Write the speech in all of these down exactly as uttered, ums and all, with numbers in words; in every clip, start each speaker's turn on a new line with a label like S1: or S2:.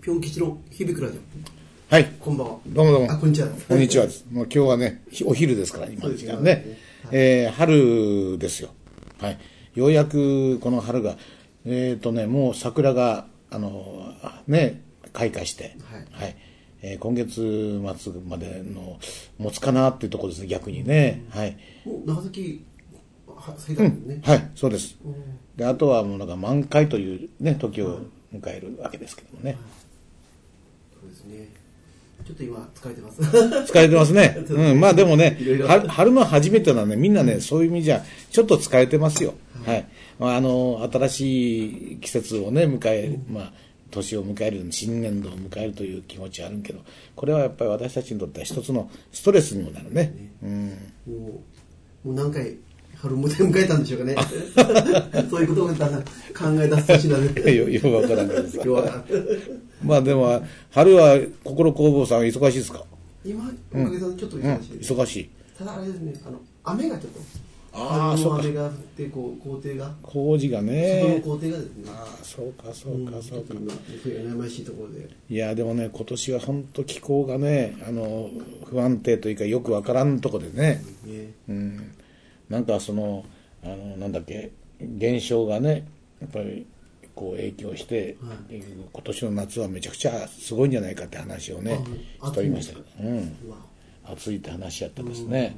S1: ぴょん吉の響くラジオ。
S2: はい。
S1: こんばんは。
S2: どうもどうも。
S1: あ、こんにちは。
S2: こんにちはです。もう今日はね、お昼ですから、今の時間ね。ねはい、えー、春ですよ。はい。ようやくこの春が、えっ、ー、とね、もう桜が、あの、ね、開花して、はい。はい、えー、今月末までの持つかなっていうところですね、逆にね。はい。
S1: もう長崎、最大ね、
S2: うん。はい、そうです。で、あとはもうなんか満開というね、時を迎えるわけですけどもね。はい、
S1: そうですね。ちょっと今疲れてます。
S2: 疲れてますね。うん、まあでもね、春の初めてなのね、みんなね、そういう意味じゃ、ちょっと疲れてますよ。はい。まあ、あの、新しい季節をね、迎え、まあ、年を迎える、新年度を迎えるという気持ちはあるけど、これはやっぱり私たちにとっては一つのストレスにもなるね。うん。
S1: もう、もう何回、春迎えたんでしょうかね。そういうことを考え出す年なんで。
S2: よくわからないです。今日は。まあでも、春は心工房さん忙しいですか？
S1: 今、おかげさまでちょっと忙しいです。
S2: うん、忙しい。
S1: ただあれですね、あの、雨がちょっと。
S2: ああ、そうか。
S1: 雨が降って、こう、工程が。
S2: 工事がね。
S1: その工程がですね。
S2: ああ、そうか、そうか、そうか。
S1: 悩ましいところで。
S2: いや、でもね、今年は本当気候がね、あの、不安定というかよくわからんところでね。うん。なんかその、あの、なんだっけ、現象がね、やっぱり、こう影響して、はい、今年の夏はめちゃくちゃすごいんじゃないかって話をね、しておりましたけど、うん、暑いって話やったですね。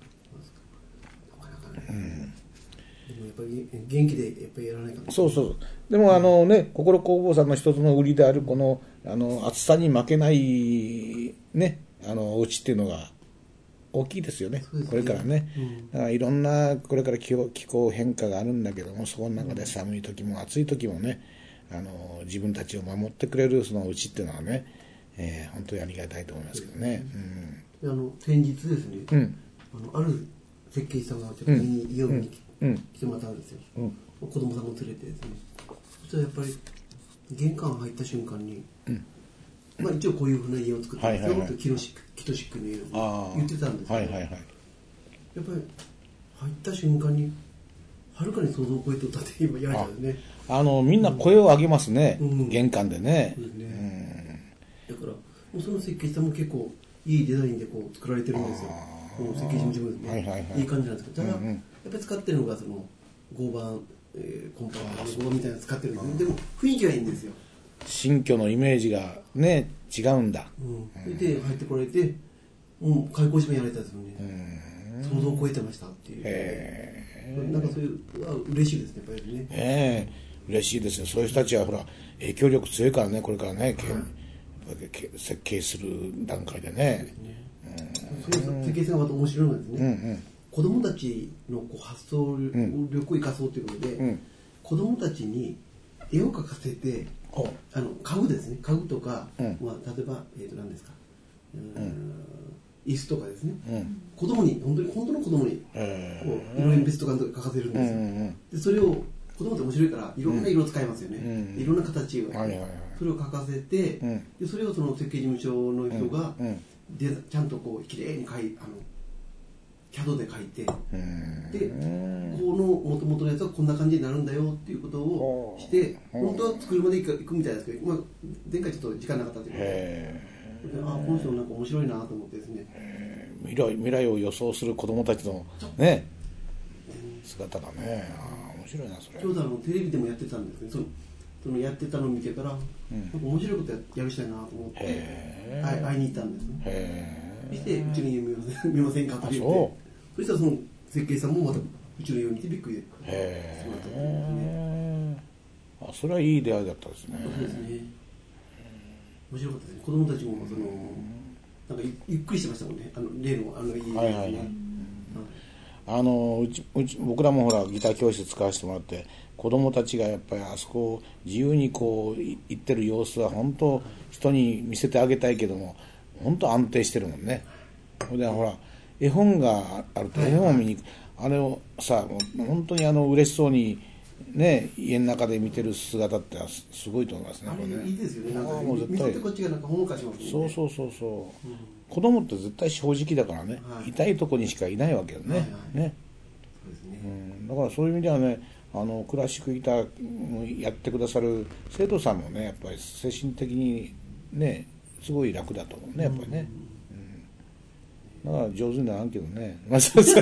S1: うん、でもやっぱり元気でやっぱりやらないかな。
S2: そうそう。でもあのね、心工房さんの一つの売りであるこの、あの暑さに負けないね、あのお家っていうのが大きいですよね。これからね、うん、だからいろんなこれから気候、気候変化があるんだけども、そこの中で寒い時も暑い時もね、あの自分たちを守ってくれるそのうちっていうのはね、えー、本当にありがたいと思いますけどね。
S1: うん、あの先日ですね、うん、あのある設計士さんがちょっと家を見に来てもらったんですよ。うん、子供さんも連れてですね。そしたらやっぱり玄関入った瞬間に。うん、まあ、一応こういうふうな家を作ってますよとキトシックの家を言ってたんですけど、はいはいはい、やっぱり入った瞬間にはるかに想像を超えてたって今言われたんですね。
S2: あのみんな声を上げますね、うん、玄関でね。そうです
S1: ね、うん、だからもうその設計士さんも結構いいデザインでこう作られてるんですよ。この設計事務所もですね、はいはいはい、いい感じなんですけど、ただ、うんうん、やっぱり使ってるのがその合板、えー、コンパクト合板みたいなの使ってるんですね。でも雰囲気はいいんですよ。
S2: 新居のイメージがね違うんだ。
S1: うん、で入ってこられて、もう開口一番やられたんですよね。想像を超えてましたっていう。へなんかそういう嬉しいですねやっぱりね。
S2: ええ嬉しいですよ。そういう人たちはほら影響力強いからねこれからね、はい、設計する段階でね。
S1: そういう設計性がまた面白いのですね。うんうん、子供たちのこう発想力を生かそうということで、うん、子供たちに絵を描かせて。あの家具ですね、家具とか、うんまあ、例えば、えー、と何ですか、うん、椅子とかですね、うん、子供に本当に本当の子供にこう色鉛筆とか描かせるんですよ、うんうん、でそれを子供って面白いからいろんな色を使いますよね、うん、いろんな形を、はいはいはい、それを描かせて、うん、でそれをその設計事務所の人が、うん、でちゃんとこうきれいに描いあのキャドで書いて、でこの元々のやつはこんな感じになるんだよっていうことをして本当は作るまでいくみたいですけど、まあ、前回ちょっと時間なかったということで、あこの人なんか面白いなと思ってですね、
S2: 未来未来を予想する子どもたちのね姿がね、あ面白いなそれ。
S1: ちょうどあのテレビでもやってたんですね。そのそのやってたのを見てから、うん、なんか面白いこと や, やるしたいなと思って会, 会いに行ったんですね。へ見てうちの家見ません見ませんかと言って、そしたらその設計士さんもまたうちの家を見てびっくりでへ
S2: え、あそれはいい出会いだったですね。
S1: そうですね、面白かったですね。子供たちもそのなんかゆっくりしてましたもんね、あの例のあの家ですね、はいはいはい、うん、
S2: あのうちうち僕らもほらギター教室使わせてもらって子供たちがやっぱりあそこを自由にこう行ってる様子は本当人に見せてあげたいけども本当安定してるもんね。でほら絵本があると絵本を見に行く、あれをさもう本当にあの嬉しそうにね家の中で見てる姿ってすごいと思いますね。
S1: あれいいですよね。なんか
S2: もう絶対
S1: 見てこっちがなんかほのかしますもんね。
S2: そうそうそうそう、うん、子供って絶対正直だからね、はい、痛いとこにしかいないわけよね。はいはい、ね。そうですね、うん、だからそういう意味ではね、ああのクラシックギターやってくださる生徒さんもねやっぱり精神的にねすごい楽だと思うねやっぱりね、うん、だから上手にならんけどね、まあ、そうそう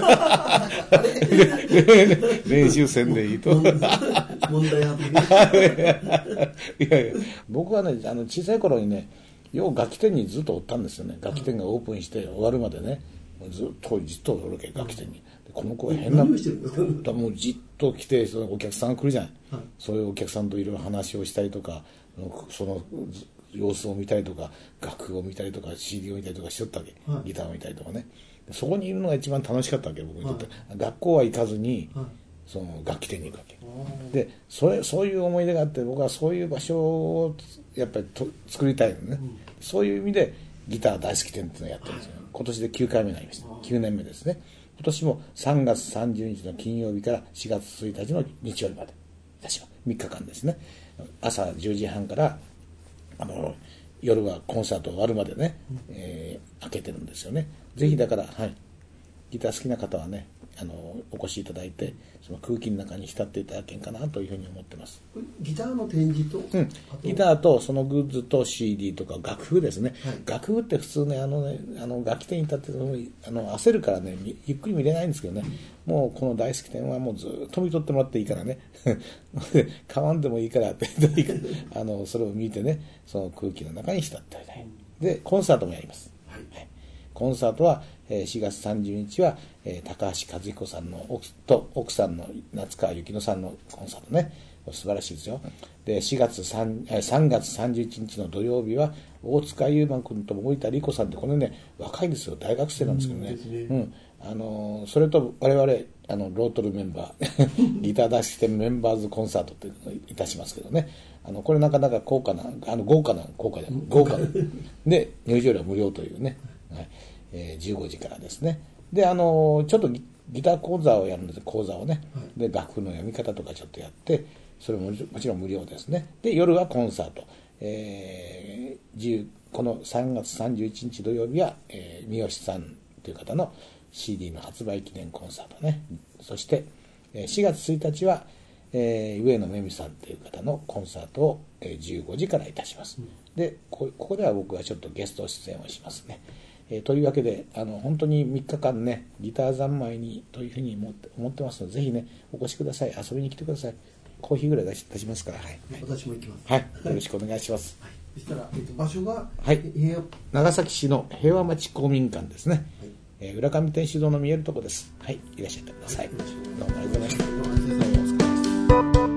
S2: 練習せんでいいと問題あるいやいや僕はねあの小さい頃にねよう楽器店にずっとおったんですよね。楽器店がオープンして終わるまでねずっとじっとおるけ楽器店に。でこの子は変なもうじっと来てそのお客さんが来るじゃん、はい、そういうお客さんといろいろ話をしたりとかその様子を見たりとか楽譜を見たりとか シーディー を見たりとかしとったわけ、はい、ギターを見たりとかね。そこにいるのが一番楽しかったわけ僕にとって、はい、学校は行かずに、はい、その楽器店に行くわけでそれそういう思い出があって僕はそういう場所をやっぱりと作りたいのね、うん、そういう意味でギター大好き店っていうのをやってるんですよ。今年できゅうかいめになりました。きゅうねんめですね。今年もさんがつさんじゅうにちの金曜日からしがつついたちの日曜日まで私はみっかかんですね。朝じゅうじはんからあの夜はコンサート終わるまでね、うんえー、開けてるんですよね。ぜひだから、はい、ギター好きな方はねあのお越しいただいてその空気の中に浸っていただけんかなというふうに思ってます。
S1: ギターの展示と、
S2: うん、ギターとそのグッズと シーディー とか楽譜ですね、はい、楽譜って普通ねあのねあの楽器店に立ってあの焦るからねゆっくり見れないんですけどね、うん、もうこの大好き店はもうずっと見とってもらっていいからね買わんでもいいからってあのそれを見てねその空気の中に浸っていただいてでコンサートもやります、はいはい、コンサートはしがつさんじゅうにちは高橋和彦さんの奥と奥さんの夏川幸乃さんのコンサートね素晴らしいですよ。でしがつ 3, さんがつさんじゅういちにちの土曜日は大塚優馬君と森田理子さんってこれね若いんですよ大学生なんですけどね、うんねうん、あのそれと我々あのロートルメンバーギター出してメンバーズコンサートっていうのをいたしますけどねあのこれなかなか高価なあの豪華な豪華で豪華で入場料は無料というね、はいえー、じゅうごじからですね。であのちょっと ギ, ギター講座をやるので講座をね、はい、で楽譜の読み方とかちょっとやってそれももちろん無料ですね。で夜はコンサート、えー、このさんがつさんじゅういちにち土曜日は、えー、三好さんという方の シーディー の発売記念コンサートね。そしてしがつついたちは、えー、上野めみさんという方のコンサートをじゅうごじからいたします、うん、で こ, ここでは僕はちょっとゲスト出演をしますね。えー、というわけであの本当にみっかかんねギター三昧にというふうに思って、思ってますのでぜひねお越しください。遊びに来てください。コーヒーぐらい出 し, 出しますから、はい、
S1: 私も行きます。
S2: はい、よろしくお願いします。
S1: はい、そしたら、えっと、場所が、
S2: はい、長崎市の平和町公民館ですね。はい、えー、浦上天主堂の見えるところです。はい、いらっしゃってください。はい、どうもありがとうございました。どうもお疲れ様です。